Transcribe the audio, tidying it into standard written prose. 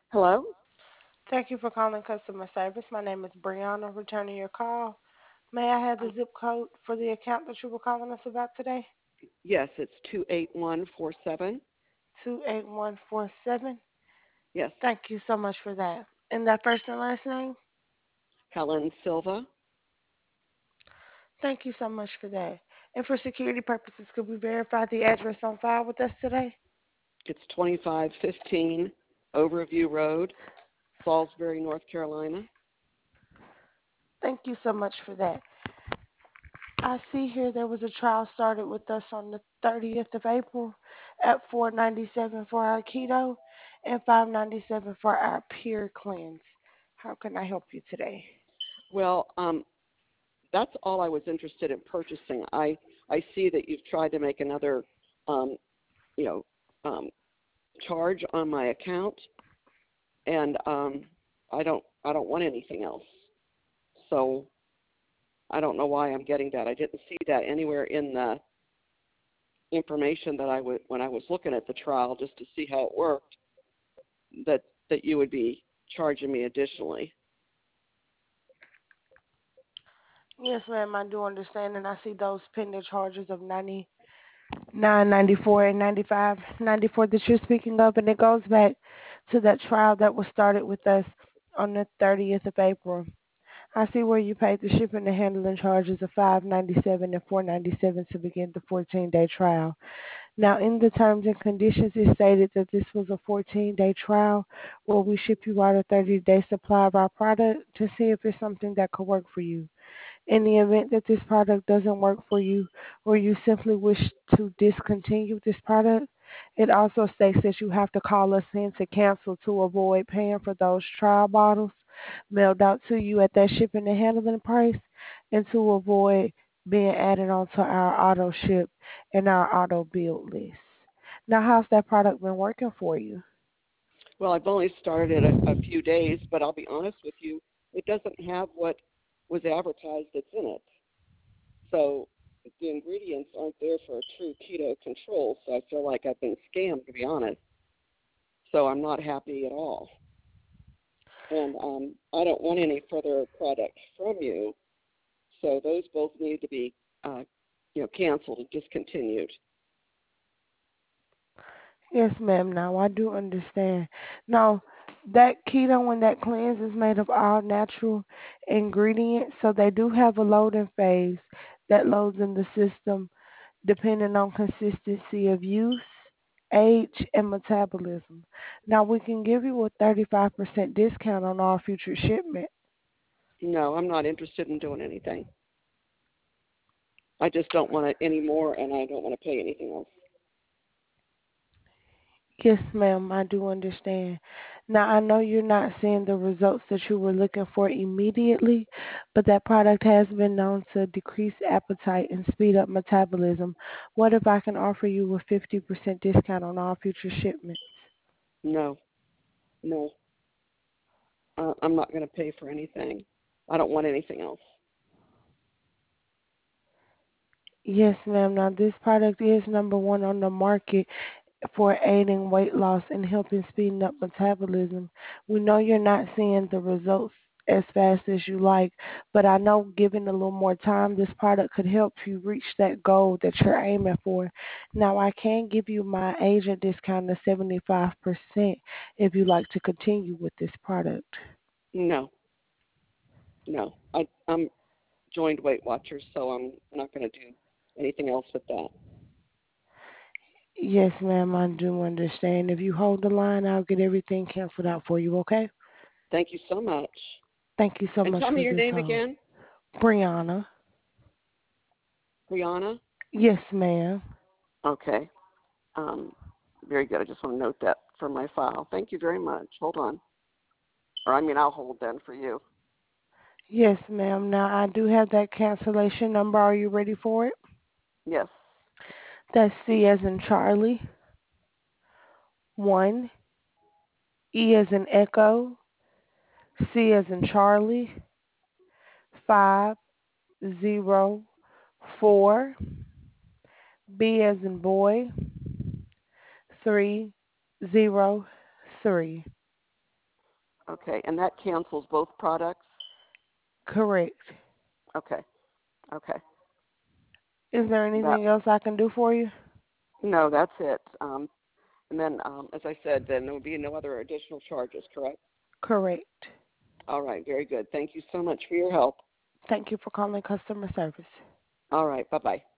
Hello? Thank you for calling customer service. My name is Brianna, returning your call. May I have the zip code for the account that you were calling us about today? Yes, it's 28147. 28147. Yes, Thank you so much for that. And that first and last name? Helen Silva. Thank you so much for that. And for security purposes, could we verify the address on file with us today? It's 2515 Overview Road, Salisbury, North Carolina. Thank you so much for that. I see here there was a trial started with us on the 30th of April at 497 for our keto and 597 for our pure cleanse. How can I help you today? Well, that's all I was interested in purchasing. I see that you've tried to make another, um, you know, um, charge on my account, and I don't want anything else. So I don't know why I'm getting that. I didn't see that anywhere in the information that when I was looking at the trial just to see how it worked. That you would be charging me additionally. Yes, ma'am, I do understand, and I see those pending charges of 99.94 and 95.94 that you're speaking of, and it goes back to that trial that was started with us on the 30th of April. I see where you paid the shipping and handling charges of $597 and $497 to begin the 14-day trial. Now, in the terms and conditions, it stated that this was a 14-day trial where we ship you out a 30-day supply of our product to see if it's something that could work for you. In the event that this product doesn't work for you or you simply wish to discontinue this product, it also states that you have to call us in to cancel to avoid paying for those trial bottles mailed out to you at that shipping and handling price and to avoid being added onto our auto ship and our auto build list. Now, how's that product been working for you? Well, I've only started it a few days, but I'll be honest with you, it doesn't have what was advertised that's in it. So the ingredients aren't there for a true keto control. So I feel like I've been scammed, to be honest. So I'm not happy at all, and I don't want any further product from you. So those both need to be, canceled and discontinued. Yes, ma'am. Now I do understand. Now that keto and that cleanse is made of all natural ingredients, so they do have a loading phase that loads in the system depending on consistency of use, age, and metabolism. Now we can give you a 35% discount on all future shipments. No, I'm not interested in doing anything. I just don't want it anymore, and I don't want to pay anything else. Yes, ma'am, I do understand. Now, I know you're not seeing the results that you were looking for immediately, but that product has been known to decrease appetite and speed up metabolism. What if I can offer you a 50% discount on all future shipments? No, no, I'm not going to pay for anything. I don't want anything else. Yes, ma'am. Now, this product is number one on the market for aiding weight loss and helping speeding up metabolism. We know you're not seeing the results as fast as you like, but I know given a little more time, this product could help you reach that goal that you're aiming for. Now, I can give you my agent discount of 75% if you like to continue with this product. No, no. I'm joined Weight Watchers, so I'm not going to do anything else with that. Yes, ma'am, I do understand. If you hold the line, I'll get everything canceled out for you, okay? Thank you so much. Thank you so And much tell me for your this name hold. again, Brianna. Brianna. Yes, ma'am. Okay. Um, Very good. I just want to note that for my file. Thank you very much. Hold on. I'll hold then for you. Yes, ma'am. Now I do have that cancellation number. Are you ready for it? Yes. That's C as in Charlie, 1, E as in Echo, C as in Charlie, 504, B as in boy, 303. Okay, and that cancels both products? Correct. Okay, okay. Is there That anything else I can do for you? No, that's it. And then, as I said, then there will be no other additional charges, correct? Correct. All right, very good. Thank you so much for your help. Thank you for calling customer service. All right, bye-bye.